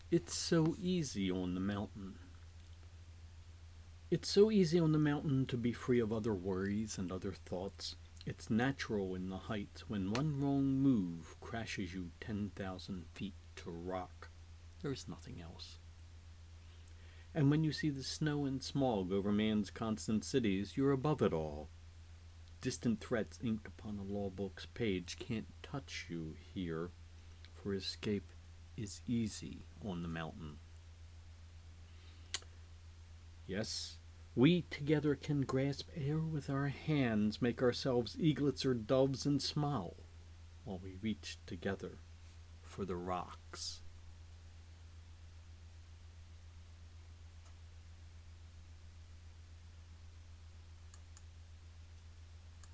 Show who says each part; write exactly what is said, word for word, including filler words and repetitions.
Speaker 1: It's so easy on the mountain. It's so easy on the mountain to be free of other worries and other thoughts. It's natural in the heights when one wrong move crashes you ten thousand feet to rock. There's nothing else. And when you see the snow and smog over man's constant cities, you're above it all. Distant threats inked upon a law book's page can't touch you here, for escape is easy on the mountain. Yes, we together can grasp air with our hands, make ourselves eaglets or doves, and smile while we reach together for the rocks.